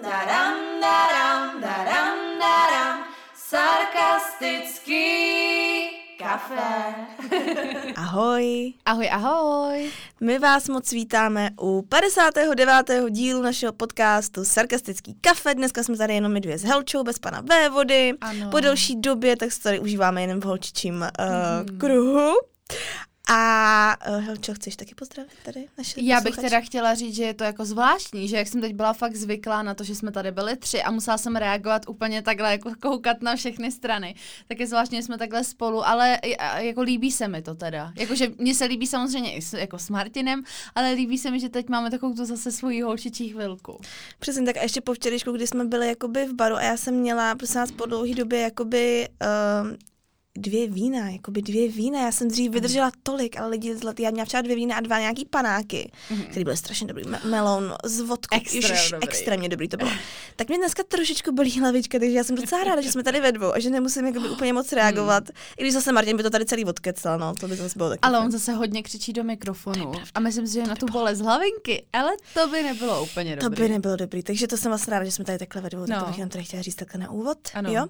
daram, daram, daram, daram, sarkastický kafe. Ahoj. Ahoj, ahoj. My vás moc vítáme u 59. dílu našeho podcastu Sarkastický kafe. Dneska jsme tady jenom my dvě s Helčou, bez pana Vévody. Ano. Po delší době, tak se tady užíváme jenom v holčičím kruhu. A Helčo, chceš taky pozdravit tady naše Já bych posluchače? teda chtěla říct, že je to jako zvláštní, že jak jsem teď byla fakt zvyklá na to, že jsme tady byli 3 a musela jsem reagovat úplně takhle, jako koukat na všechny strany, tak je zvláštní, že jsme takhle spolu, ale jako líbí se mi to teda. Jakože mně se líbí samozřejmě i jako s Martinem, ale líbí se mi, že teď máme takovou tu zase svoji holčičí chvilku. Přesně tak a ještě po včerejšku, kdy jsme byli jakoby v baru a já jsem měla, prosím vás, po dlouhé době jakoby... dvě vína, já jsem dřív vydržela tolik, ale lidi zlatý, já měla třeba 2 vína a 2 nějaký panáky, které byly strašně dobrý, melon s vodkou, extrémně dobrý to bylo. Tak mě dneska trošičku bolí hlavička, takže já jsem docela ráda, že jsme tady ve dvou a že nemusím jakoby úplně moc reagovat, i když zase Martin by to tady celý odkecal, no, to by zase bylo taky. Ale on zase hodně křičí do mikrofonu a myslím si, že na tu bolest hlavinky, ale to by nebylo úplně dobrý. To by nebylo dobrý, takže to jsem vlastně ráda, že jsme tady takhle ve dvou, tak to bych nám tady chtěla říct takhle na úvod, jo.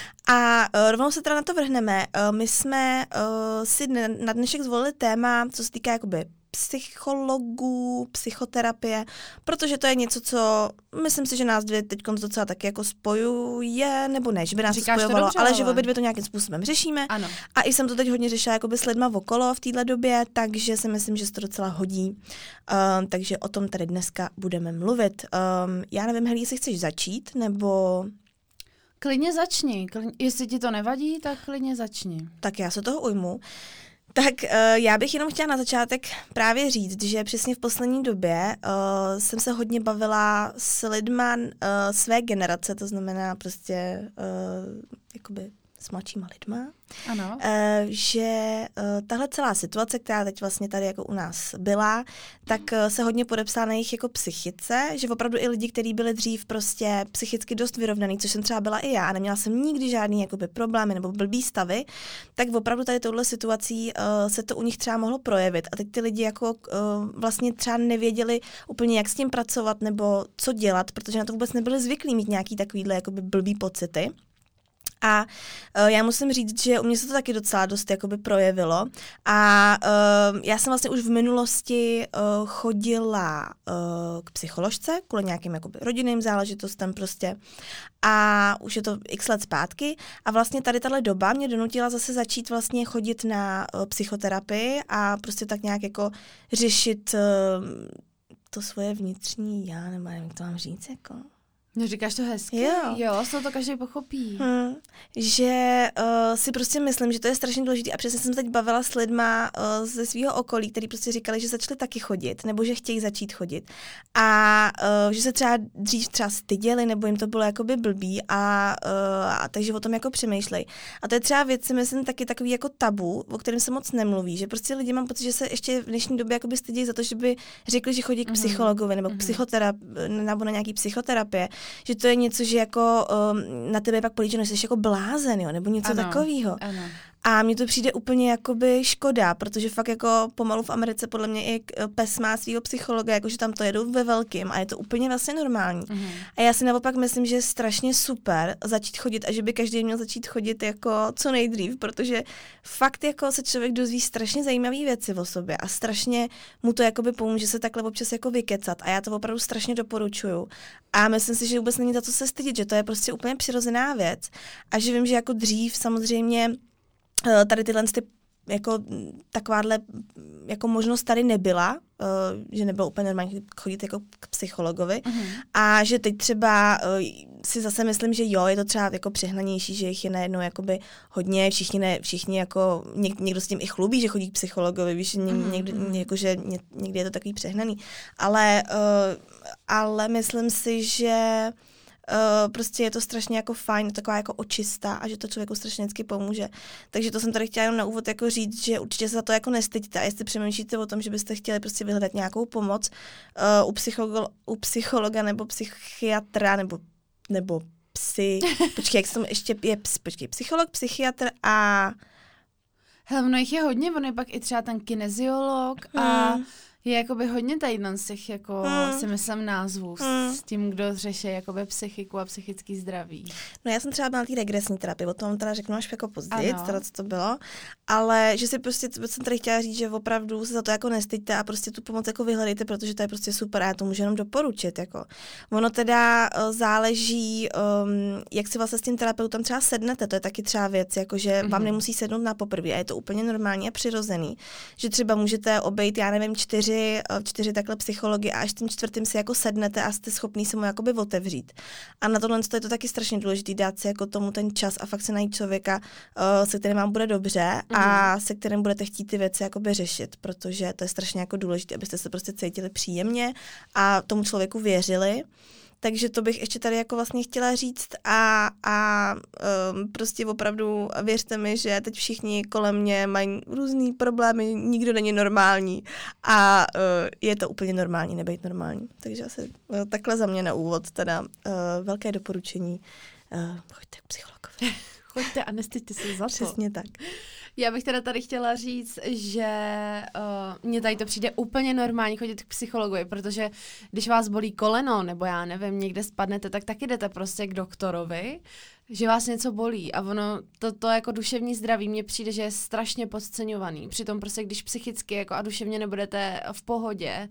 A rovnou se teda na to vrhneme. My jsme si na dnešek zvolili téma, co se týká jakoby psychologů, psychoterapie, protože to je něco, co myslím si, že nás dvě teď docela taky jako spojuje, nebo ne, že by nás Říkáš spojovalo, to dobře, ale že obě dvě to nějakým způsobem řešíme. Ano. A i jsem to teď hodně řešila jakoby s lidma okolo v téhle době, takže si myslím, že se to docela hodí. Takže o tom tady dneska budeme mluvit. Já nevím, Heli, jestli chceš začít, nebo... Klidně začni. Jestli ti to nevadí, tak klidně začni. Tak já se toho ujmu. Tak já bych jenom chtěla na začátek právě říct, že přesně v poslední době jsem se hodně bavila s lidma své generace, to znamená prostě jakoby s mladšíma lidma, Ano. že tahle celá situace, která teď vlastně tady jako u nás byla, tak se hodně podepsala na jejich jako psychice, že opravdu i lidi, kteří byli dřív prostě psychicky dost vyrovnaný, což jsem třeba byla i já, neměla jsem nikdy žádný jakoby problémy nebo blbý stavy, tak opravdu tady touhle situací se to u nich třeba mohlo projevit a teď ty lidi jako vlastně třeba nevěděli úplně, jak s tím pracovat nebo co dělat, protože na to vůbec nebyli zvyklí mít nějaký takovýhle jakoby blbý pocity. A já musím říct, že u mě se to taky docela dost jakoby projevilo a já jsem vlastně už v minulosti chodila k psycholožce kvůli nějakým jakoby rodinným záležitostem prostě a už je to x let zpátky a vlastně tady tahle doba mě donutila zase začít vlastně chodit na psychoterapii a prostě tak nějak jako řešit to svoje vnitřní já, nebo nevím, jak to mám říct, jako... No, říkáš to hezky? Jo, z toho to každý pochopí. Že si prostě myslím, že to je strašně důležité a přesně jsem teď bavila s lidma ze svého okolí, kteří prostě říkali, že začali taky chodit, nebo že chtějí začít chodit. A že se třeba dřív třeba styděli, nebo jim to bylo jakoby blbý a takže o tom jako přemýšlej. A to je třeba věc, si myslím, taky takový jako tabu, o kterém se moc nemluví, že prostě lidi mám pocit, že se ještě v dnešní době jakoby stydějí za to, že by řekli, že chodí k psychologovi nebo k nebo na nějaký psychoterapie, že to je něco, že jako na tebe pak políčeno, že jsi jako blázen, jo, nebo něco takového. A mně to přijde úplně jakoby škoda, protože fakt jako pomalu v Americe podle mě i PES má svýho psychologa, jakože tam to jedou ve velkým a je to úplně vlastně normální. A já si naopak myslím, že je strašně super začít chodit a že by každý měl začít chodit jako co nejdřív, protože fakt jako se člověk dozví strašně zajímavé věci o sobě a strašně mu to jakoby pomůže se takhle občas jako vykecat a já to opravdu strašně doporučuju. A myslím si, že vůbec není za co se stydět, že to je prostě úplně přirozená věc a že vím, že jako dřív samozřejmě tady tyhle jako takováhle jako možnost tady nebyla, že nebylo úplně normální chodit jako k psychologovi a že teď třeba si zase myslím, že jo, je to třeba jako přehnanější, že jich je najednou jakoby hodně, všichni jako, někdo s tím i chlubí, že chodí k psychologovi, víš, jako, že někdy je to takový přehnaný, ale myslím si, že prostě je to strašně jako fajn, taková jako očista a že to člověku strašně vždycky pomůže. Takže to jsem tady chtěla jenom na úvod jako říct, že určitě se za to jako nestyďte a jestli přemýšlíte o tom, že byste chtěli prostě vyhledat nějakou pomoc u psychologa nebo psychiatra nebo počkej, jak se tomu ještě je, psycholog, psychiatr a... Hele, ono jich je hodně, ono je pak i třeba ten kineziolog a Je jakoby hodně tady z těch, jako si myslím, názvů s tím, kdo řeší jakoby psychiku a psychický zdraví. No já jsem třeba byla na té regresní terapii, o tom teda řeknu až jako později, teda co to bylo, ale že si prostě, co jsem tady chtěla říct, že opravdu se za to jako nestyďte a prostě tu pomoc jako vyhledejte, protože to je prostě super a já to můžu jenom doporučit, jako. Ono teda záleží, jak si vlastně s tím terapeutem třeba sednete, to je taky třeba věc, jako že vám nemusí sednout na poprvé a je to úplně normální a přirozený, že třeba můžete obejít, já nevím, 4 takhle psychologi a až tím 4. si jako sednete a jste schopný se mu jakoby otevřít. A na tohle je to taky strašně důležité dát si jako tomu ten čas a fakt se najít člověka, se kterým vám bude dobře a se kterým budete chtít ty věci jakoby řešit, protože to je strašně jako důležité, abyste se prostě cítili příjemně a tomu člověku věřili. Takže to bych ještě tady jako vlastně chtěla říct a prostě opravdu věřte mi, že teď všichni kolem mě mají různý problémy, nikdo není normální a je to úplně normální nebejt normální. Takže asi takhle za mě na úvod teda velké doporučení. Choďte k psychologovi. Choďte a nestyďte se za to. Přesně tak. Já bych teda tady chtěla říct, že mně tady to přijde úplně normální chodit k psychologovi, protože když vás bolí koleno, nebo já nevím, někde spadnete, tak taky jdete prostě k doktorovi, že vás něco bolí a ono, to jako duševní zdraví mně přijde, že je strašně podceňovaný. Přitom prostě, když psychicky jako a duševně nebudete v pohodě,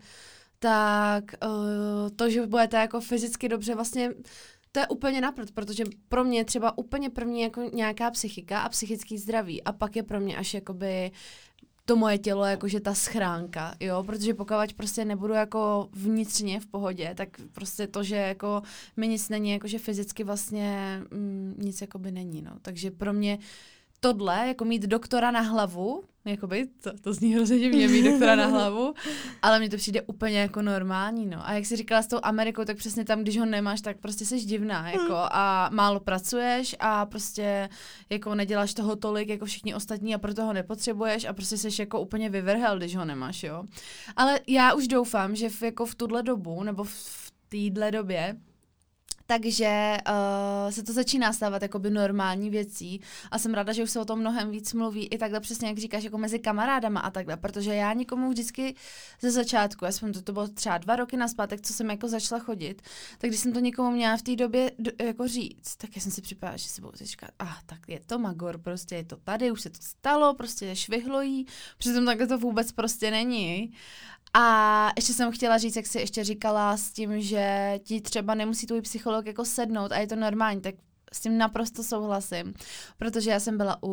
tak to, že budete jako fyzicky dobře vlastně to je úplně naprd, protože pro mě je třeba úplně první jako nějaká psychika a psychický zdraví a pak je pro mě až jakoby to moje tělo jakože ta schránka, jo, protože pokud prostě nebudu jako vnitřně v pohodě, tak prostě to, že jako mi nic není, jakože fyzicky vlastně nic jakoby není, no, takže pro mě tohle, jako mít doktora na hlavu, jakoby, to zní hrozně divně mít doktora na hlavu, ale mně to přijde úplně jako normální, no. A jak jsi říkala s tou Amerikou, tak přesně tam, když ho nemáš, tak prostě seš divná, jako a málo pracuješ a prostě jako neděláš toho tolik jako všichni ostatní a proto ho nepotřebuješ a prostě seš jako úplně vyvrhel, když ho nemáš, jo. Ale já už doufám, že jako v tuhle dobu, nebo v téhle době, takže se to začíná stávat jakoby normální věcí a jsem ráda, že už se o tom mnohem víc mluví i takhle přesně, jak říkáš, jako mezi kamarádama a takhle, protože já nikomu vždycky ze začátku, aspoň to bylo třeba 2 roky nazpátek, co jsem jako začala chodit, tak když jsem to někomu měla v té době jako říct, tak já jsem si připadala, že si budu říkat, tak je to magor, prostě je to tady, už se to stalo, prostě švihlojí, přitom takhle to vůbec prostě není. A ještě jsem chtěla říct, jak jsi ještě říkala s tím, že ti třeba nemusí tvůj psycholog jako sednout a je to normální, tak s tím naprosto souhlasím, protože já jsem byla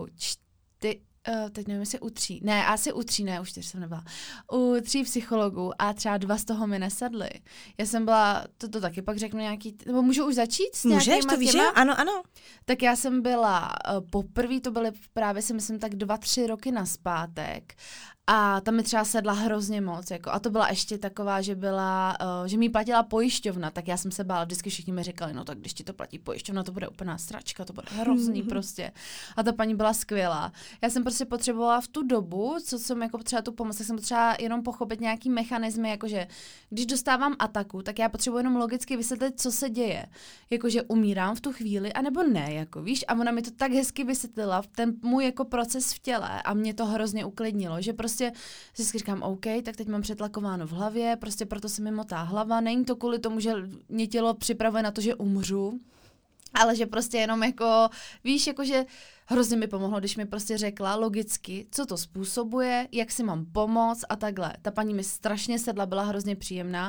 teď nevím, jestli u 3, ne, asi u 3, ne, u 4 jsem nebyla, u 3 psychologů a třeba 2 z toho mi nesedly. Já jsem byla, to taky pak řeknu nějaký, nebo můžu už začít s nějakýma Můžeš, to víš, ano. Tak já jsem byla, poprvé to byly právě si myslím tak 2-3 roky nazpátek a tam mi třeba sedla hrozně moc, jako, a to byla ještě taková, že byla, že mi platila pojišťovna, tak já jsem se bála, vždycky všichni mi říkali, no tak když ti to platí pojišťovna, to bude úplná sračka, to bude hrozný prostě. A ta paní byla skvělá. Já jsem prostě potřebovala v tu dobu, co jsem jako potřeba tu pomoc, tak jsem potřeba jenom pochopit nějaký mechanismy, jakože když dostávám ataku, tak já potřebuji jenom logicky vysvětlit, co se děje. Jakože umírám v tu chvíli, anebo ne, jako víš, a ona mi to tak hezky vysvětlila, ten můj jako proces v těle a mě to hrozně uklidnilo, že prostě si říkám, OK, tak teď mám přetlakováno v hlavě, prostě proto se mi motá hlava, není to kvůli tomu, že mě tělo připravuje na to, že umřu, ale že prostě jenom jako, víš, jakože hrozně mi pomohlo, když mi prostě řekla logicky, co to způsobuje, jak si mám pomoct a takhle. Ta paní mi strašně sedla, byla hrozně příjemná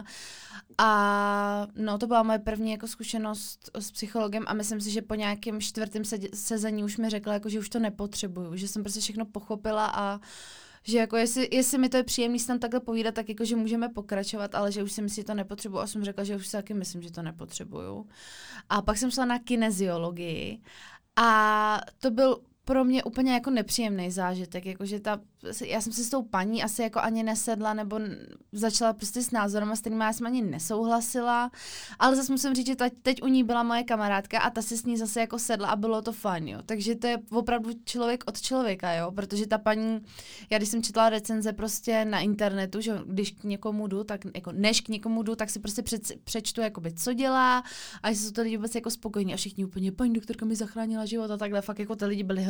a no to byla moje první jako zkušenost s psychologem a myslím si, že po nějakém 4. sezení už mi řekla, jako, že už to nepotřebuju, že jsem prostě všechno pochopila a že jako jestli mi to je příjemný si tam takhle povídat, tak jako, že můžeme pokračovat, ale že už si myslím, že to nepotřebuju a jsem řekla, že už si taky myslím, že to nepotřebuju. A pak jsem šla na kineziologii a to byl pro mě úplně jako nepříjemný zážitek, jakože já jsem si s tou paní asi jako ani nesedla, nebo začala prostě s názorem, s kterými já jsem ani nesouhlasila, ale zase musím říct, že teď u ní byla moje kamarádka a ta si s ní zase jako sedla a bylo to fajn, jo, takže to je opravdu člověk od člověka, jo, protože ta paní, já když jsem četla recenze prostě na internetu, že když k někomu jdu, tak jako než k někomu jdu, tak si prostě přečtu jakoby, co dělá a jestli jsou to lidi vůbec jako spokojení a všichni úplně, paní doktorka mi zachránila život a takhle, fakt jako ty lidi byli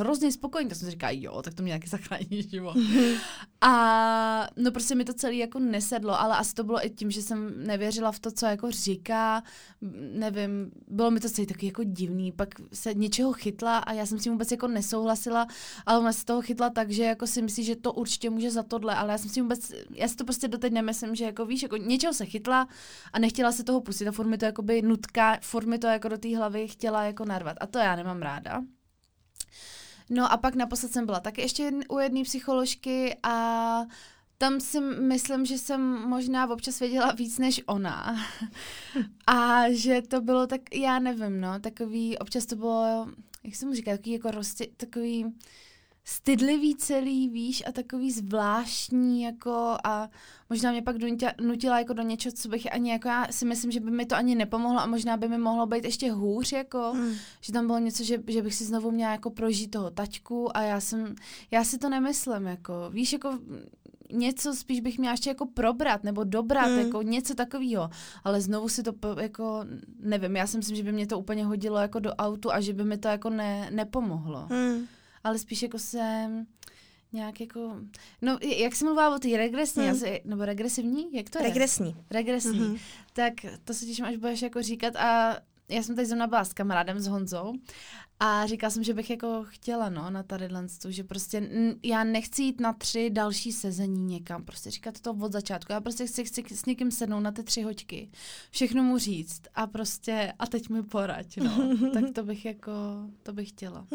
hrozně spokojený, tak jsem si říkala, jo, tak to mě taky zachrání život. A no prostě mi to celý jako nesedlo, ale asi to bylo i tím, že jsem nevěřila v to, co jako říká, nevím, bylo mi to celý taky jako divný, pak se něčeho chytla a já jsem s tím vůbec jako nesouhlasila, ale ona se toho chytla tak, že jako si myslí, že to určitě může za tohle, ale já si to prostě doteď nemyslím, že jako víš, jako něčeho se chytla a nechtěla se toho pustit a furt mi to jakoby nutka, furt mi to jako do té hlavy chtěla jako narvat a to já nemám ráda. No a pak naposled jsem byla taky ještě u jedné psycholožky a tam si myslím, že jsem možná občas věděla víc než ona. A že to bylo tak, já nevím, no, takový, občas to bylo, jak se mu říká, takový jako takový stydlivý celý, víš, a takový zvláštní, jako a možná mě pak nutila jako do něčeho, co bych ani jako, já si myslím, že by mi to ani nepomohlo a možná by mi mohlo být ještě hůř, jako, že tam bylo něco, že bych si znovu měla jako prožít toho taťku a já si to nemyslím, jako, víš, jako něco spíš bych měla ještě jako probrat nebo dobrat, jako něco takového, ale znovu si to jako, nevím, já si myslím, že by mě to úplně hodilo jako do autu a že by mi to jako nepomohlo. Ale spíš jako jsem nějak jako, no jak jsi mluvila o té regresní, nebo regresivní, jak to je? Regresní. Tak to se těším, až budeš jako říkat a já jsem tady zrovna byla s kamarádem, s Honzou a říkala jsem, že bych jako chtěla, no, na tadyhle, že prostě já nechci jít na 3 další sezení někam, prostě říkat to od začátku, já prostě chci s někým sednout na ty 3 hoďky, všechno mu říct a prostě a teď mi poraď, no, tak to bych chtěla.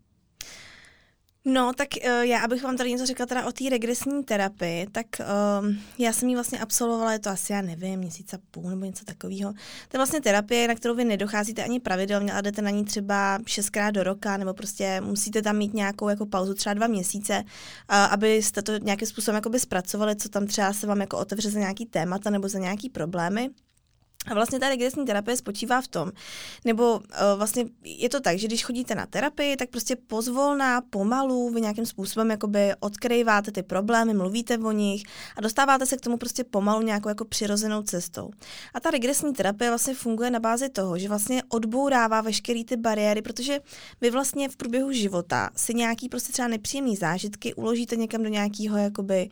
No, tak já, abych vám tady něco řekla teda o té regresní terapii, tak já jsem ji vlastně absolvovala, je to asi, já nevím, 1,5 měsíce nebo něco takového. To je vlastně terapie, na kterou vy nedocházíte ani pravidelně, ale jdete na ní třeba 6krát do roka, nebo prostě musíte tam mít nějakou jako pauzu, třeba 2 měsíce, abyste to nějakým způsobem jakoby zpracovali, co tam třeba se vám jako otevře za nějaký témata nebo za nějaký problémy. A vlastně ta regresní terapie spočívá v tom, nebo vlastně je to tak, že když chodíte na terapii, tak prostě pozvolna, pomalu, vy nějakým způsobem jakoby odkrýváte ty problémy, mluvíte o nich a dostáváte se k tomu prostě pomalu nějakou jako přirozenou cestou. A ta regresní terapie vlastně funguje na bázi toho, že vlastně odbourává veškeré ty bariéry, protože vy vlastně v průběhu života si nějaký prostě třeba nepříjemný zážitky uložíte někam do nějakého jakoby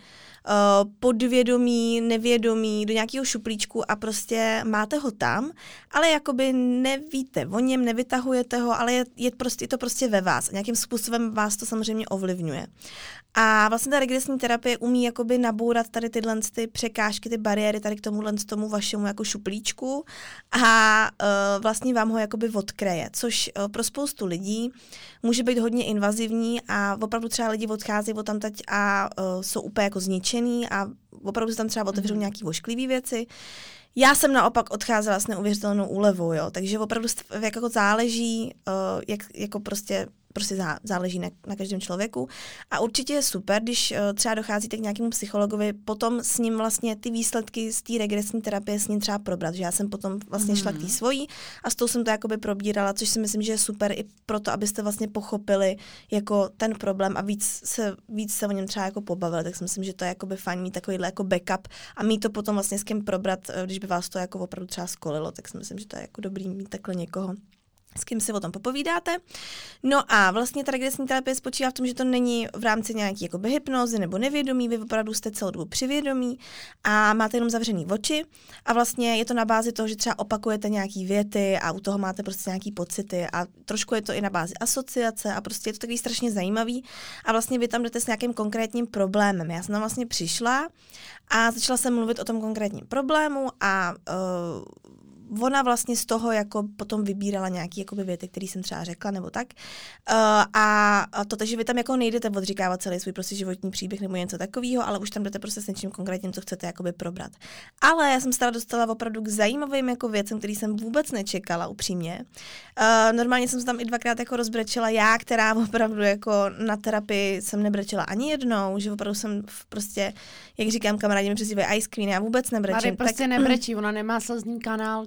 podvědomí, nevědomí, do nějakého šuplíčku a prostě máte ho tam, ale jakoby nevíte o něm, nevytahujete ho, ale je to prostě ve vás. A nějakým způsobem vás to samozřejmě ovlivňuje. A vlastně ta regresní terapie umí jakoby nabourat tady tyhle ty překážky, ty bariéry tady k tomu vašemu jako šuplíčku a vlastně vám ho jakoby odkryje, což pro spoustu lidí může být hodně invazivní a opravdu třeba lidi odcházejí odtamtať a jsou úplně jako zničený a opravdu se tam třeba otevřou nějaký ošklivý věci. Já jsem naopak odcházela s neuvěřitelnou úlevou, jo, takže opravdu jako záleží, jako prostě záleží na každém člověku. A určitě je super, když třeba docházíte k nějakému psychologovi, potom s ním vlastně ty výsledky z té regresní terapie s ním třeba probrat. Že já jsem potom vlastně šla k té svojí a s tou jsem to jakoby probírala, což si myslím, že je super i proto, abyste vlastně pochopili jako ten problém a víc se o něm třeba jako pobavili. Tak si myslím, že to je jakoby fajn mít takovýhle jako backup a mít to potom vlastně s kým probrat, když by vás to jako opravdu třeba skolilo, tak si myslím, že to je jako dobrý mít takhle někoho, s kým si o tom popovídáte. No a vlastně ta regresní terapie spočívá v tom, že to není v rámci nějaký jakoby hypnózy nebo nevědomí, vy opravdu jste celou dobu při vědomí a máte jenom zavřený oči a vlastně je to na bázi toho, že třeba opakujete nějaký věty a u toho máte prostě nějaký pocity a trošku je to i na bázi asociace a prostě je to takový strašně zajímavý a vlastně vy tam jdete s nějakým konkrétním problémem. Já jsem tam vlastně přišla a začala jsem mluvit o tom konkrétním problému a ona vlastně z toho jako potom vybírala nějaký jakoby věty, které jsem třeba řekla nebo tak. A to, takže vy tam jako nejdete odříkávat celý svůj prostě životní příběh nebo něco takového, ale už tam jdete prostě s něčím konkrétním, co chcete jakoby probrat. Ale já jsem se dostala opravdu k zajímavým jako věcem, který jsem vůbec nečekala upřímně. Normálně jsem se tam i 2krát jako rozbrečela já, která opravdu jako na terapii jsem nebrečela ani jednou, že opravdu jsem prostě, jak říkám, kamarádi mi přizývají Ice Queen, já vůbec nebrečím. Mary prostě nebrečí, ona nemá slzný kanál.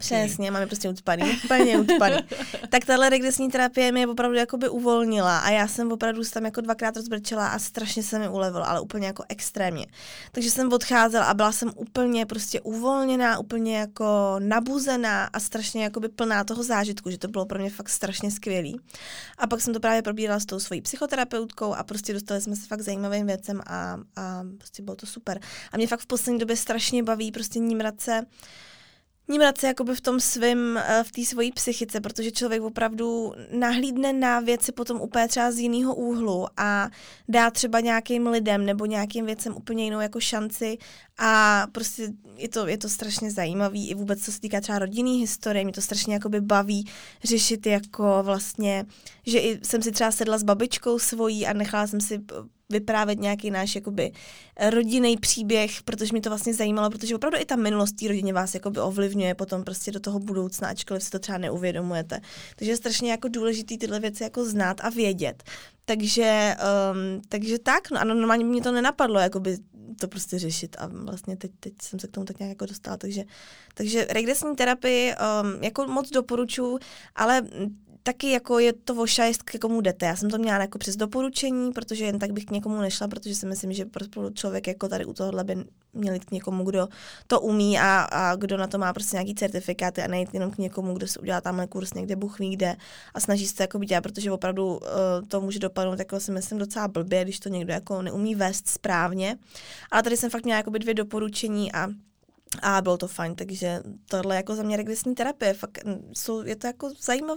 Přesně, máme prostě ucpaný, úplně ucpaný. Tak tahle regresní terapie mě opravdu jakoby uvolnila a já jsem opravdu tam jako 2krát rozbrčela a strašně se mi ulevilo, ale úplně jako extrémně. Takže jsem odcházela a byla jsem úplně prostě uvolněná, úplně jako nabuzená a strašně jakoby plná toho zážitku, že to bylo pro mě fakt strašně skvělý. A pak jsem to právě probírala s tou svojí psychoterapeutkou a prostě dostali jsme se fakt zajímavým věcem a prostě bylo to super. A mě fakt v poslední době strašně baví prostě nímrat se jakoby v tom svým, v té svojí psychice, protože člověk opravdu nahlídne na věci potom úplně třeba z jiného úhlu a dá třeba nějakým lidem nebo nějakým věcem úplně jinou jako šanci a prostě je to strašně zajímavý i vůbec, co se týká třeba rodinný historie, mě to strašně jakoby baví řešit jako vlastně, že i jsem si třeba sedla s babičkou svojí a nechala jsem si vyprávět nějaký náš jakoby rodinný příběh, protože mě to vlastně zajímalo, protože opravdu i ta minulost té rodině vás jakoby ovlivňuje potom prostě do toho budoucna, ačkoliv si to třeba neuvědomujete. Takže je strašně jako důležitý tyhle věci jako znát a vědět. Takže tak, no a normálně mě to nenapadlo, jakoby to prostě řešit a vlastně teď jsem se k tomu tak nějak jako dostala, takže regresní terapii jako moc doporučuji, ale taky jako je to vošajst, k komu jdete. Já jsem to měla jako přes doporučení, protože jen tak bych k někomu nešla, protože si myslím, že člověk jako tady u tohohle by měl jít k někomu, kdo to umí a kdo na to má prostě nějaký certifikáty a nejít jenom k někomu, kdo si udělá tamhle kurz někde, Bůh ví kde a snaží se to jako dělat, protože opravdu to může dopadnout jako si myslím docela blbě, když to někdo jako neumí vést správně. Ale tady jsem fakt měla jako 2 doporučení a bylo to fajn, takže tohle jako za mě regresní terapie. Fakt je to jako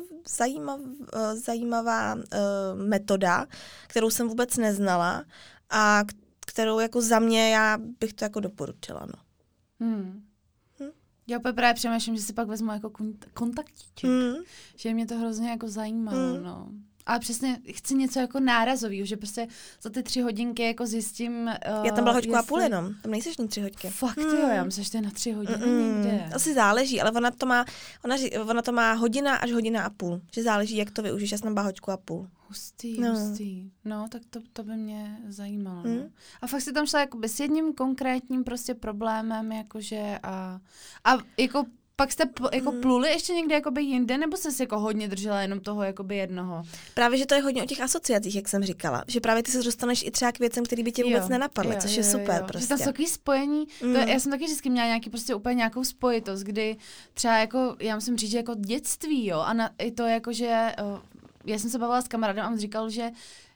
zajímavá metoda, kterou jsem vůbec neznala a kterou jako za mě já bych to jako doporučila. No. Já opět právě přemýšlím, že si pak vezmu jako kontaktíček, že mě to hrozně jako zajímalo, no. Ale přesně chci něco jako nárazového, že prostě za ty 3 hodinky jako zjistím... Já tam byla hoďku a půl jenom, tam nejseš ní 3 hodiny. Fakt jo, já myslím, že to je na 3 hodiny někde. Asi záleží, ale ona to má hodina až hodina a půl, že záleží, jak to využiješ, já jsem byla hoďku a půl. Hustý. No, tak to by mě zajímalo. No. A fakt si tam šla jakoby s jedním konkrétním prostě problémem, jakože a jako pak jste jako pluli ještě někde jakoby jinde, nebo jste si jako hodně držela jenom toho jakoby jednoho? Právě, že to je hodně o těch asociacích, jak jsem říkala. Že právě ty se dostaneš i třeba k věcem, které by tě vůbec nenapadly, což je super prostě. Že tam jsou takový spojení, já jsem taky vždycky měla nějaký prostě úplně nějakou spojitost, kdy třeba jako, já musím říct, že jako dětství, jo, a i to jako, že já jsem se bavila s kamarádem a on říkal, že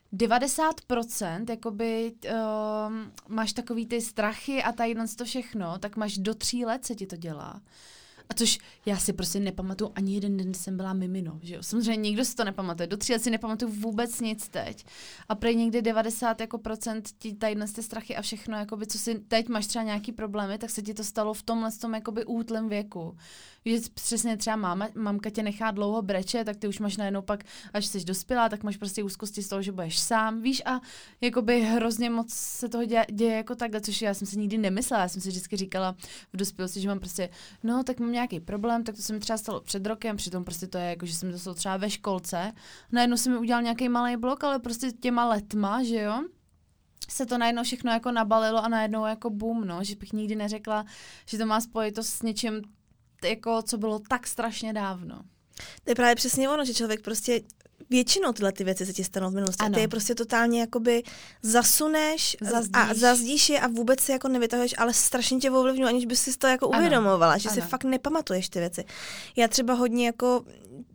90% jakoby máš takový ty strachy a tadyhle to všechno, tak máš do 3 let se ti to dělá. A což já si prostě nepamatuju ani jeden den, kdy jsem byla mimino, že jo. Samozřejmě nikdo si to nepamatuje, do 3 let si nepamatuju vůbec nic teď. A prej někdy 90% jako ti tadyhle ty strachy a všechno, jakoby, co si teď máš třeba nějaký problémy, tak se ti to stalo v tomhle tom jakoby útlém věku. Že přesně třeba mamka tě nechá dlouho breče, tak ty už máš najednou pak, až jsi dospělá, tak máš prostě úzkosti z toho, že budeš sám, víš, a jakoby hrozně moc se toho děje jako takhle, což já jsem si nikdy nemyslela, já jsem si vždycky říkala v dospělosti, že mám prostě, no, tak mám nějaký problém, tak to se mi třeba stalo před rokem, přitom prostě to je jako, že jsem to stalo třeba ve školce, najednou se mi udělal nějaký malý blok, ale prostě těma letma, že jo, se to najednou všechno jako nabalilo a najednou jako boom, no, že bych nikdy neřekla, že to má spojitost s něčím, jako, co bylo tak strašně dávno. To je právě přesně ono, že člověk prostě většinou tyhle ty věci se ti stanou v minulosti. A ty je prostě totálně jakoby zasuneš a zazdíš je a vůbec si jako nevytahuješ, ale strašně tě ovlivňuje, aniž bys si to jako uvědomovala, že si fakt nepamatuješ ty věci. Já třeba hodně jako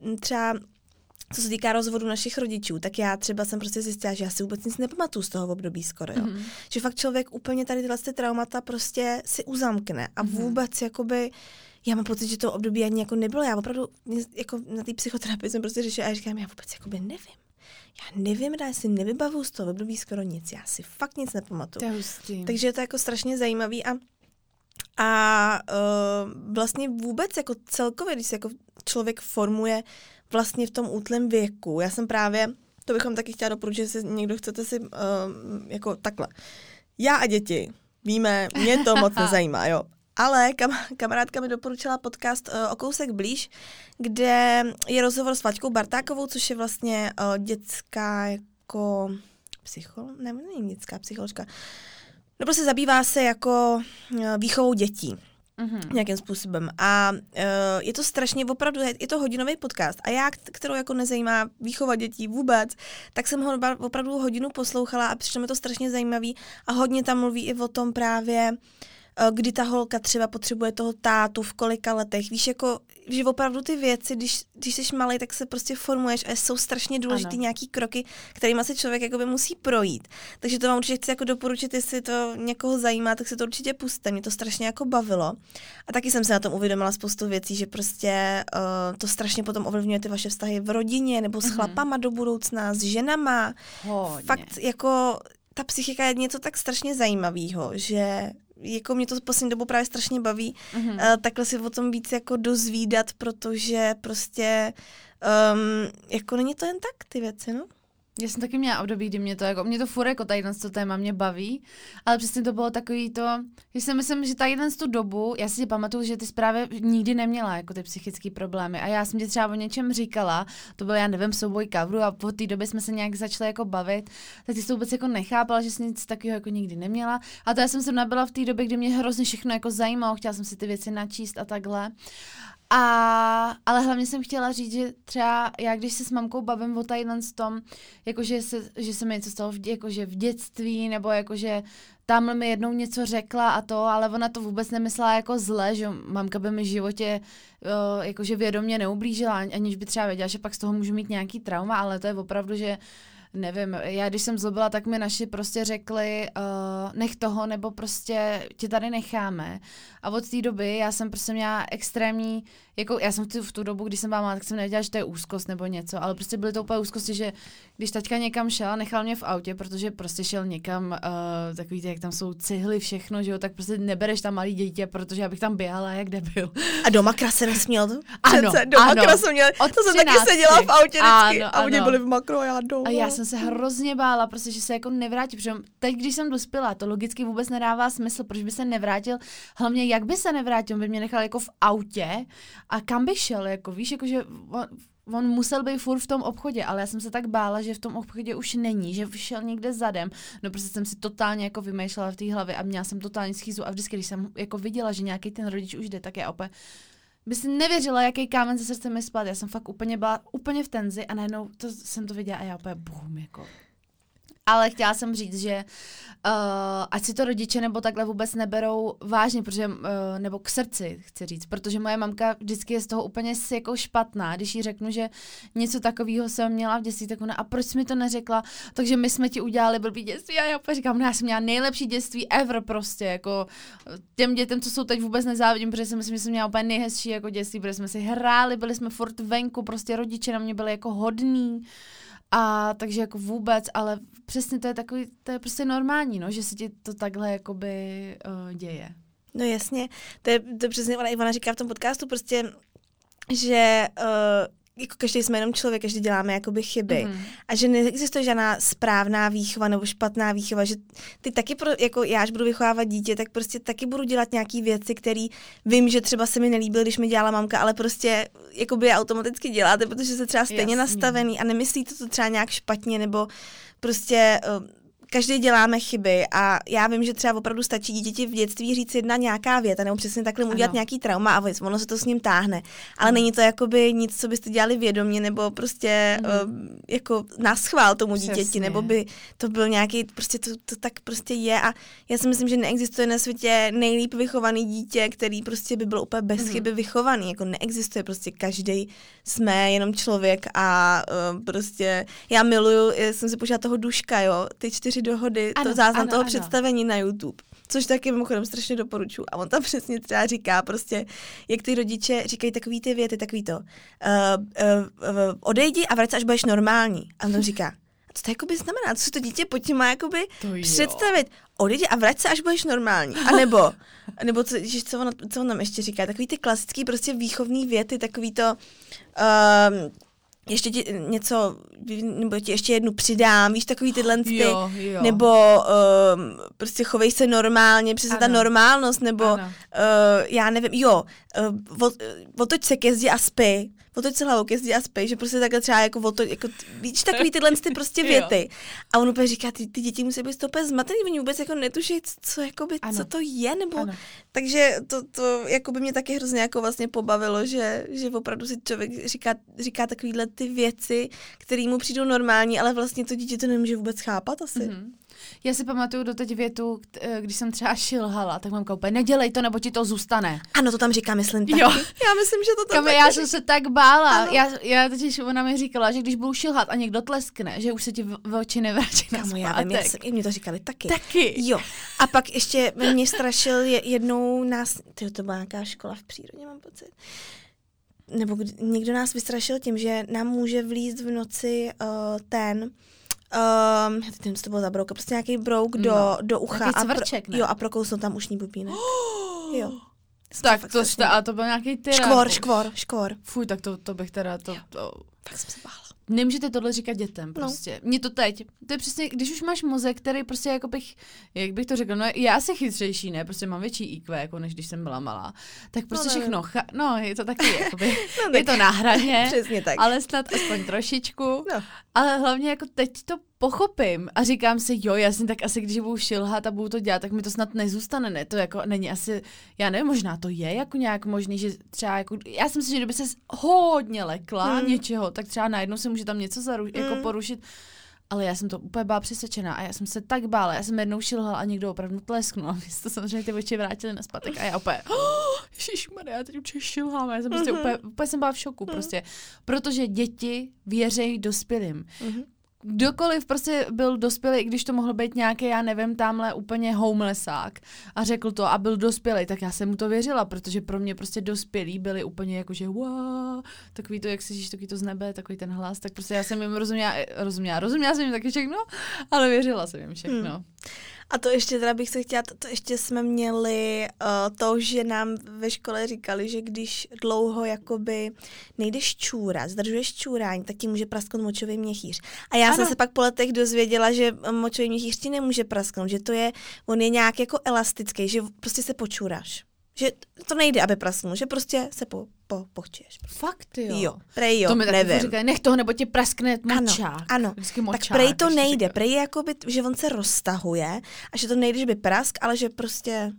co se týká rozvodu našich rodičů, tak já třeba jsem prostě zjistila, že já si vůbec nic nepamatuju z toho období skoro, jo. Že fakt člověk úplně tady tyhle traumata prostě si uzamkne a vůbec jakoby já mám pocit, že to období ani jako nebylo. Já opravdu jako na té psychoterapii jsem prostě řešila a říkám, já vůbec jakoby nevím. Já nevím, já si nevybavuju z toho období skoro nic. Já si fakt nic nepamatuju. Takže je to jako strašně zajímavý a vlastně vůbec jako celkově, když se jako člověk formuje vlastně v tom útlém věku. Já jsem právě, to bychom taky chtěla doporučit, že někdo chcete si jako takhle. Já a děti, víme, mě to moc nezajímá, jo. Ale kamarádka mi doporučila podcast O kousek blíž, kde je rozhovor s Vaťkou Bartákovou, což je vlastně dětská jako není dětská psycholožka. No prostě zabývá se jako výchovou dětí. nějakým způsobem. A je to strašně opravdu, je to hodinový podcast. A já, kterou jako nezajímá výchova dětí vůbec, tak jsem ho opravdu hodinu poslouchala a přišlo mi to strašně zajímavý. A hodně tam mluví i o tom právě, kdy ta holka třeba potřebuje toho tátu, v kolika letech. Víš, jako, že opravdu ty věci, když jsi malej, tak se prostě formuješ a jsou strašně důležitý nějaký kroky, kterými se člověk jakoby musí projít. Takže to vám určitě chci jako doporučit, jestli to někoho zajímá, tak se to určitě pusťte. Mě to strašně jako bavilo. A taky jsem se na tom uvědomila spoustu věcí, že prostě to strašně potom ovlivňuje ty vaše vztahy v rodině nebo s chlapama do budoucna, s ženama. Hodně. Fakt jako ta psychika je něco tak strašně zajímavého, že jako mě to poslední dobu právě strašně baví, takhle si o tom víc jako dozvídat, protože prostě jako není to jen tak ty věci, no. Já jsem taky měla období, kdy mě to furt jako tady to téma mě baví, ale přesně to bylo takový to, že si myslím, že tady tu dobu, já si pamatuju, že ty jsi právě nikdy neměla jako ty psychické problémy a já jsem ti třeba o něčem říkala, to byl, já nevím, souboj coveru a po té době jsme se nějak začali jako bavit, tak ty jsi to vůbec jako nechápala, že jsi nic takového jako nikdy neměla a to já jsem se nabyla v té době, kdy mě hrozně všechno jako zajímalo, chtěla jsem si ty věci načíst a takhle. Ale hlavně jsem chtěla říct, že třeba já, když se s mamkou bavím o tadyhle tom, jakože se mi něco stalo jakože v dětství, nebo jakože tamhle mi jednou něco řekla a to, ale ona to vůbec nemyslela jako zle, že mamka by mi v životě jakože vědomě neublížila, aniž by třeba věděla, že pak z toho můžu mít nějaký trauma, ale to je opravdu, že nevím, já když jsem zlobila, tak mi naši prostě řekli, nech toho, nebo prostě tě tady necháme. A od té doby já jsem prostě měla extrémní, jako já jsem v tu dobu, když jsem byla malá, tak jsem nevěděla, že to je úzkost nebo něco, ale prostě byly to úplně úzkosti, že když taťka někam šel, nechal mě v autě, protože prostě šel někam, takový ty, jak tam jsou cihly, všechno, že jo, tak prostě nebereš tam malý dítě, protože já bych tam běhala jak debil. A doma krase nesměl to? Ano, doma krasu měl, to jsem taky seděla v autě vždycky a oni byli v makro a já doma. A já jsem se hrozně bála, prostě, že se jako nevrátí, protože teď, když jsem dospěla, to logicky vůbec nedává smysl, proč by se nevrátil, hlavně jak by se nevrátil, by mě nechal jako v autě a kam by šel, jako víš, jakože on musel být furt v tom obchodě, ale já jsem se tak bála, že v tom obchodě už není, že šel někde zadem, no prostě jsem si totálně jako vymýšlela v té hlavě a měla jsem totální schýzu a vždycky, když jsem jako viděla, že nějaký ten rodič už jde, tak já opět by si nevěřila, jaký kámen ze srdce mi spadl. Já jsem fakt byla úplně v tenzi a najednou jsem to viděla a já opět bum, jako. Ale chtěla jsem říct, že ať si to rodiče nebo takhle vůbec neberou vážně, protože, nebo k srdci, chci říct, protože moje mamka vždycky je z toho úplně jako špatná, když jí řeknu, že něco takového jsem měla v dětství, tak ona, a proč jsi mi to neřekla, takže my jsme ti udělali blbý dětství a já opět říkám, no já jsem měla nejlepší dětství ever prostě, jako těm dětem, co jsou teď vůbec nezávidím, protože si myslím, že jsem měla úplně nejhezčí jako dětství, protože jsme si hráli, byli jsme furt venku, prostě rodiče na mě byli jako hodní. A takže jako vůbec, ale přesně to je prostě normální, no, že se ti to takhle jakoby děje. No jasně, to je přesně, ona říká v tom podcastu prostě, že jako každý jsme jenom člověk, každý děláme jakoby chyby a že neexistuje žádná správná výchova nebo špatná výchova, že ty taky, jako já, až budu vychovávat dítě, tak prostě taky budu dělat nějaký věci, které vím, že třeba se mi nelíbil, když mi dělala mamka, ale prostě jakoby je automaticky děláte, protože se třeba stejně nastavený a nemyslíte to třeba nějak špatně nebo prostě každý děláme chyby a já vím, že třeba opravdu stačí dítěti v dětství říct jedna nějaká věta nebo přesně takhle mu udělat nějaký trauma a ono se to s ním táhne. Ale není to jakoby nic, co byste dělali vědomě nebo prostě jako naschvál tomu dítěti, nebo by to byl nějaký, prostě to tak prostě je a já si myslím, že neexistuje na světě nejlíp vychovaný dítě, který prostě by byl úplně bez chyby vychovaný. Jako neexistuje, prostě každý jsme jenom člověk a prostě já miluju, jsem si použila toho Duška, jo, ty 4 dohody, to záznam toho představení na YouTube, což taky mimochodem strašně doporučuji. A on tam přesně třeba říká prostě, jak ty rodiče říkají takový ty věty, takový to, odejdi a vrať se, až budeš normální. A on tam říká, co to jakoby znamená, co si to dítě pod tím má jakoby představit, odejdi a vrať se, až budeš normální. A nebo co on tam ještě říká, takový ty klasický prostě výchovný věty, takový to, ještě ti něco nebo ti ještě jednu přidám, víš, takový tyhle Jo. nebo prostě chovej se normálně, přesně ta normálnost, nebo já nevím, otoč se ke zdi a spí. Otoč se hlavou ke zdi a spí, že prostě takhle třeba jako víš, takový tyhle ty prostě věty. A on úplně říká, ty děti musí být úplně zmatený, oni vůbec jako netuší, co to je, nebo takže to jako by mě taky hrozně jako vlastně pobavilo, že opravdu si člověk říká takovýhle ty věci, které mu přijdou normální, ale vlastně to dítě to nemůže vůbec chápat asi. Mm-hmm. Já si pamatuju doteď větu, když jsem třeba šilhala, tak mamka úplně, nedělej to, nebo ti to zůstane. Ano, to tam říká, myslím taky. Jo. Já myslím, že to tam taky. Já jsem se tak bála. Já totiž, ona mi říkala, že když budu šilhat a někdo tleskne, že už se ti v oči nevrátí na zpátek. Já vím, mě to říkali taky. Taky. Jo. A pak ještě mě strašil jednou nás, to byla nějaká škola v přírodě, mám pocit. Nebo někdo nás vystrašil tím, že nám může vlízt v noci já teď nevím, co to bylo za brouka, prostě nějaký brouk do ucha cvrček, a prokousnout tam ušní bubínek. Jo. Tak to byl nějaký tyran. Škvor. Fuj, tak to bych teda, tak jsem se bála. Nemůžete tohle říkat dětem prostě. Mně to teď. To je přesně, když už máš mozek, který prostě jako jak bych to řekla, no já asi chytřejší, ne, prostě mám větší IQ, jako než když jsem byla malá. Tak prostě všechno, je to taky, jakoby, je to na hraně, přesně tak. ale snad aspoň trošičku. Ale hlavně jako teď to pochopím a říkám si, jasně, tak asi když budu šilhat a budu to dělat, tak mi to snad nezůstane, ne, to jako není asi, já nevím, možná to je jako nějak možný, že třeba jako, já si myslím, že kdyby ses hodně lekla něčeho, tak třeba najednou se může tam něco jako porušit, ale já jsem to úplně byla přesvědčená a já jsem se tak bála, já jsem jednou šilhala a někdo opravdu tlesknul a mě se to samozřejmě ty oči vrátily nazpatek a já úplně, ježišmarja, já teď určitě šilhám a já jsem prostě úplně jsem byla v šoku prostě, protože děti věří dospělým. Kdokoliv prostě byl dospělý, i když to mohl být nějaký, já nevím, tamhle úplně homelessák a řekl to a byl dospělý, tak já jsem mu to věřila, protože pro mě prostě dospělí byli úplně jako, že wow, takový to, jak slyšíš, takový to z nebe, takový ten hlas, tak prostě já jsem jim rozuměla jsem jim taky všechno, ale věřila jsem jim všechno. A to ještě teda bych se chtěla, to ještě jsme měli to, že nám ve škole říkali, že když dlouho jakoby nejdeš čůrat, zdržuješ čůrání, tak ti může prasknout močový měchýř. A já jsem se pak po letech dozvěděla, že močový měchýř ti nemůže prasknout, že on je nějak jako elastický, že prostě se počůráš. Že to nejde, aby prasknul, že prostě se pochčuješ. Fakt jo? Jo, prej jo, to mi nevím. Říkají, nech toho, nebo ti praskne močák. Ano, močák, tak prej to nejde, prej je jakoby, že on se roztahuje a že to nejde, že by prask, ale že prostě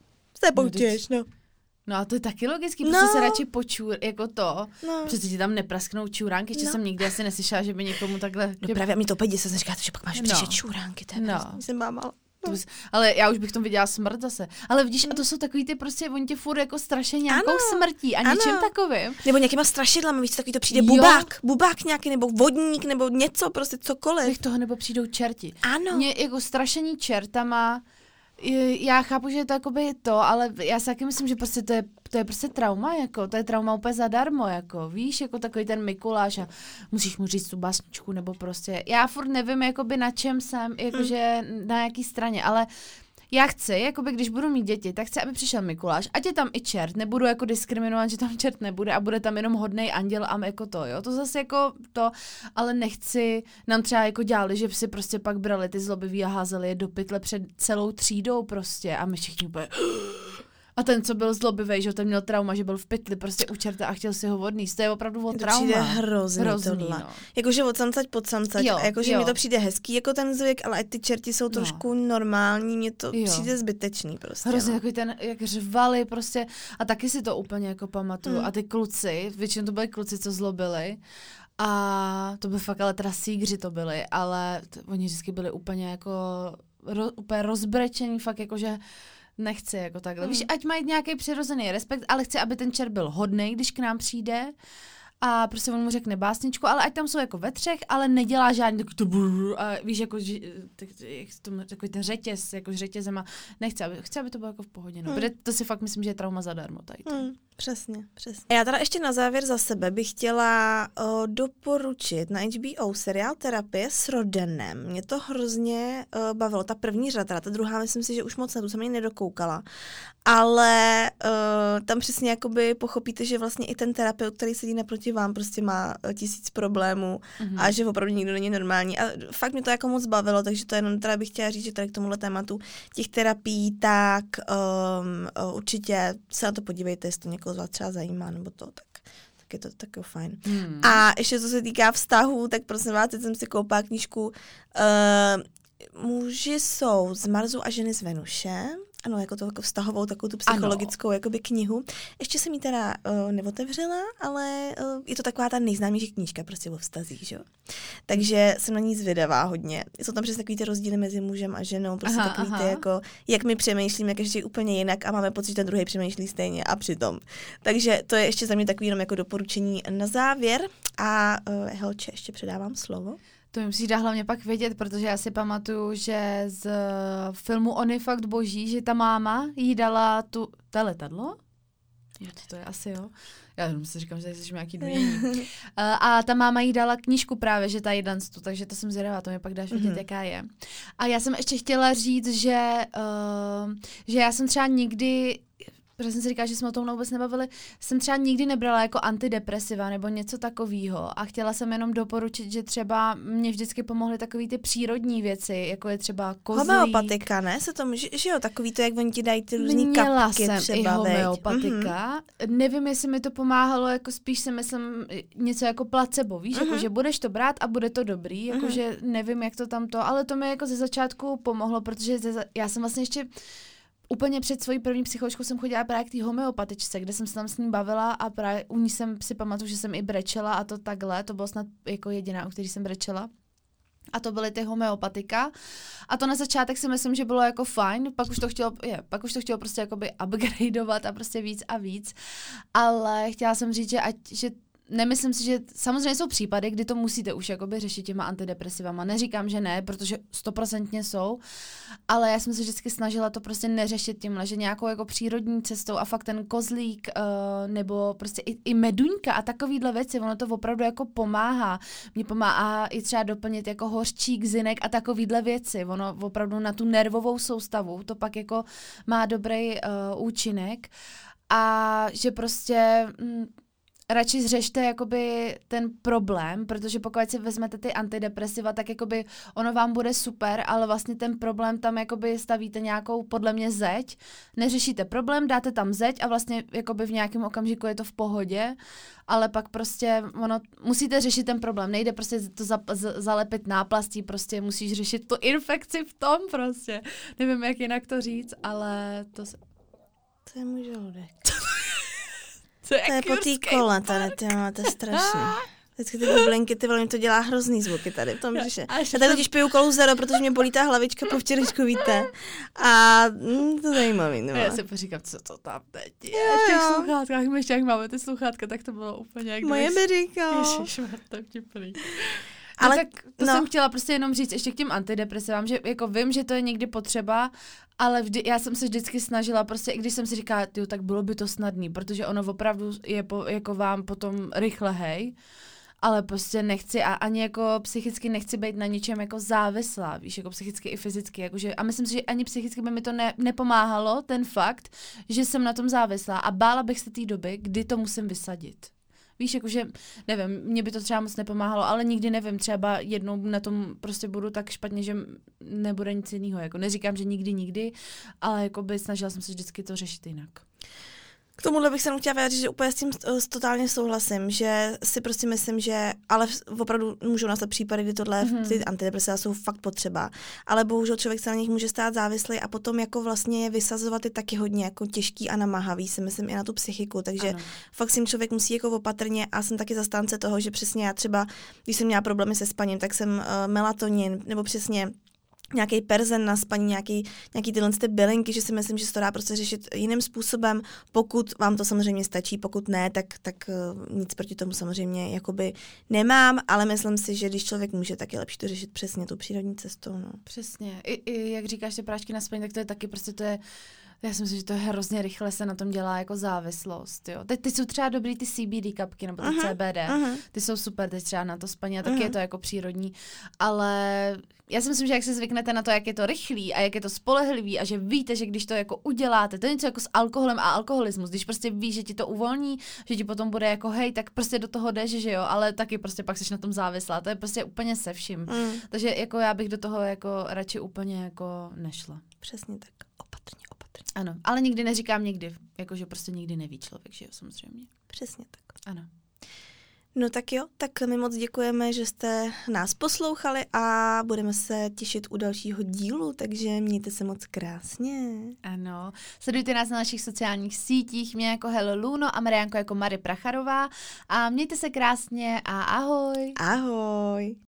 se pochčuješ, No a to je taky logický, prostě se radši jako to. Přece ti tam neprasknou čuránky, ještě jsem nikdy asi neslyšela, že by někomu takhle... No právě, a mi to úplně se říká, že pak máš příště čuránky, to je jsem mámala. Ale já už bych tom viděla smrt zase. Ale vidíš, a to jsou takový ty prostě, oni tě furt jako strašně nějakou smrtí a něčím takovým. Nebo nějakýma strašidlama, víš, takový to přijde bubák nějaký, nebo vodník, nebo něco, prostě cokoliv. Toho nebo přijdou čerti. Ano. Mě jako strašení čertama, já chápu, že je to jakoby to, ale já si taky myslím, že prostě to je prostě trauma, jako, to je trauma úplně zadarmo, jako, víš, jako takový ten Mikuláš a musíš mu říct tu básničku, nebo prostě, já furt nevím, jakoby na čem jsem, jakože na jaký straně, ale já chci, jakoby, když budu mít děti, tak chci, aby přišel Mikuláš, ať je tam i čert, nebudu jako diskriminovat, že tam čert nebude a bude tam jenom hodnej anděl a jako to, jo, to zase jako to, ale nechci, nám třeba jako dělali, že si prostě pak brali ty zlobivý a házeli je do pytle před celou třídou prostě a my všichni úplně... A ten, co byl zlobivej, že ten měl trauma, že byl v pytli prostě u čerta a chtěl si ho odníst. To je opravdu o trauma. To přijde hrozný tohle. No. Jakože od samcať pod samcať. Jakože mi to přijde hezký jako ten zvyk, ale ať ty čerti jsou trošku normální, mně to přijde zbytečný prostě. Hrozně takový ten, jak řvali prostě. A taky si to úplně jako pamatuju. A ty kluci, většinou to byli kluci, co zlobili. A to by fakt ale teda sígři to byli, ale oni vždycky byli úplně jako úplně rozbrečení, fakt jakože nechci jako takhle. Víš, ať mají nějaký přirozený respekt, ale chci, aby ten čert byl hodnej, když k nám přijde a prostě on mu řekne básničku, ale ať tam jsou jako ve třech, ale nedělá žádný a víš, jako takový ten řetěz, jako řetězem a chci, aby to bylo jako v pohodě. No. To si fakt myslím, že je trauma zadarmo tady. Přesně. Já teda ještě na závěr za sebe bych chtěla doporučit na HBO seriál Terapie s Rodenem. Mě to hrozně bavilo, ta první řada, ta druhá myslím si, že už moc ne, tu jsem ani nedokoukala, ale tam přesně jakoby pochopíte, že vlastně i ten terapeut, který sedí naproti vám, prostě má 1000 problémů a že opravdu nikdo není normální. A fakt mě to jako moc bavilo, takže to jenom teda bych chtěla říct, že tady k tomuhle tématu těch terapií, tak určitě se na to podívejte, jestli to někoho z vás třeba zajímá, nebo to, tak je to taky fajn. A ještě co se týká vztahů, tak prosím vás, teď jsem si koupila knížku Muži jsou z Marsu a ženy z Venuše. Ano, jako to jako vztahovou, takovou tu psychologickou jakoby knihu. Ještě jsem ji teda neotevřela, ale je to taková ta nejznámější knížka prostě o vztazích, že jo. Takže jsem na ní zvědavá hodně. Jsou tam přesně takový ty rozdíly mezi mužem a ženou, prostě takový ty jako, jak my přemýšlíme každý úplně jinak a máme pocit, že ten druhý přemýšlí stejně a přitom. Takže to je ještě za mě takový jenom jako doporučení na závěr a Helče, ještě předávám slovo. To mi musíš dát hlavně pak vědět, protože já si pamatuju, že z filmu On je fakt boží, že ta máma jí dala ta letadlo? Jo, to je asi jo. Já jenom si říkám, že tady slyším nějaký donění. A ta máma jí dala knížku právě, že ta jedlanstu, takže to jsem zvědavá, to mi pak dáš vědět, jaká je. A já jsem ještě chtěla říct, že já jsem třeba nikdy, protože jsem si říkala, že jsme o tom vůbec nebavili, jsem třeba nikdy nebrala jako antidepresiva nebo něco takového a chtěla jsem jenom doporučit, že třeba mě vždycky pomohly takový ty přírodní věci, jako je třeba kozlík. Homeopatika, ne? Se tomu, že jo, takový to, jak oni ti dají ty různý kapky třeba, jsem i homeopatika. Nevím, jestli mi to pomáhalo, jako spíš si myslím něco jako placebo, víš, jako že budeš to brát a bude to dobrý, jakože nevím, jak to tam to, ale to mi jako ze začátku pomohlo, protože já jsem vlastně ještě úplně před svojí první psycholožkou jsem chodila právě k té homeopatičce, kde jsem se tam s ní bavila a právě u ní jsem si pamatuju, že jsem i brečela a to takhle, to bylo snad jako jediná, u který jsem brečela. A to byly ty homeopatika. A to na začátek si myslím, že bylo jako fajn, pak už to chtělo prostě jakoby upgradeovat a prostě víc a víc. Ale chtěla jsem říct, že nemyslím si, že samozřejmě jsou případy, kdy to musíte už jakoby řešit těma antidepresivama. Neříkám, že ne, protože 100% jsou, ale já jsem se vždycky snažila to prostě neřešit tímhle, že nějakou jako přírodní cestou a fakt ten kozlík nebo prostě i meduňka a takovýhle věci, ono to opravdu jako pomáhá. Mně pomáhá i třeba doplnit jako hořčík, zinek a takovýhle věci. Ono opravdu na tu nervovou soustavu to pak jako má dobrý účinek a že prostě radši zřešte jakoby ten problém, protože pokud si vezmete ty antidepresiva, tak jakoby ono vám bude super, ale vlastně ten problém tam jakoby stavíte nějakou podle mě zeď, neřešíte problém, dáte tam zeď a vlastně jakoby v nějakém okamžiku je to v pohodě, ale pak prostě ono, musíte řešit ten problém, nejde prostě to zalepit náplastí, prostě musíš řešit tu infekci v tom prostě. Nevím, jak jinak to říct, ale to je můj žaludek. To je po té kole tady, to je strašný. Vždycky ty bublinky, ty vole, mi to dělá hrozný zvuky tady v tom břiše. Já tady totiž piju kolu zero, protože mě bolí ta hlavička po včerejšku, víte. A to zajímavý. No. Já si poříkám, co to tam teď je. V těch sluchátkách, my ještě jak máme ty sluchátka, tak to bylo úplně jak moje bedýko. Ježišmar, to je vtipný. Ale tak to jsem chtěla prostě jenom říct ještě k těm antidepresivám, že jako vím, že to je někdy potřeba, ale já jsem se vždycky snažila prostě, i když jsem si říkala, tak bylo by to snadný, protože ono opravdu je jako vám potom rychle hej, ale prostě nechci a ani jako psychicky nechci být na ničem jako závislá, víš, jako psychicky i fyzicky, jakože, a myslím si, že ani psychicky by mi to nepomáhalo, ten fakt, že jsem na tom závislá a bála bych se té doby, kdy to musím vysadit. Víš, jakože, nevím, mě by to třeba moc nepomáhalo, ale nikdy nevím, třeba jednou na tom prostě budu tak špatně, že nebude nic jiného. Jako neříkám, že nikdy, ale jakoby snažila jsem se vždycky to řešit jinak. K tomuhle bych se chtěla vyjádřit, že úplně s tím totálně souhlasím, že si prostě myslím, že ale opravdu můžou nastat případy, kdy tohle ty antidepresiva jsou fakt potřeba, ale bohužel člověk se na nich může stát závislý a potom jako vlastně je vysazovat je taky hodně jako těžký a namáhavý, si myslím i na tu psychiku, takže fakt s tím člověk musí jako opatrně a jsem taky zastánce toho, že přesně já třeba, když jsem měla problémy se spaním, tak jsem melatonin nebo přesně nějaký perzen na spaní, nějaký tyhle bylinky, že si myslím, že se to dá prostě řešit jiným způsobem, pokud vám to samozřejmě stačí, pokud ne, tak nic proti tomu samozřejmě jakoby nemám, ale myslím si, že když člověk může, tak je lepší to řešit přesně tou přírodní cestou. No. Přesně. I jak říkáš ty prášky na spaní, tak to je taky prostě to je Já si myslím, že to je hrozně rychle se na tom dělá jako závislost, jo. Teď jsou třeba dobrý ty CBD kapky nebo ty CBD, ty jsou super, teď třeba na to spaní a taky je to jako přírodní, ale já si myslím, že jak se zvyknete na to, jak je to rychlý a jak je to spolehlivý a že víte, že když to jako uděláte, to je něco jako s alkoholem a alkoholismus, když prostě víš, že ti to uvolní, že ti potom bude jako hej, tak prostě do toho jdeš, že jo, ale taky prostě pak jsi na tom závislá, to je prostě úplně se vším. Takže jako já bych do toho jako radši úplně jako nešla. Přesně tak. Opatrně. Ano, ale nikdy neříkám nikdy, jakože prostě nikdy neví člověk, že jo, samozřejmě. Přesně tak. Ano. No tak jo, tak my moc děkujeme, že jste nás poslouchali a budeme se těšit u dalšího dílu, takže mějte se moc krásně. Ano, sledujte nás na našich sociálních sítích, mě jako Hello Luno a Mariánko jako Mary Pracharová a mějte se krásně a ahoj. Ahoj.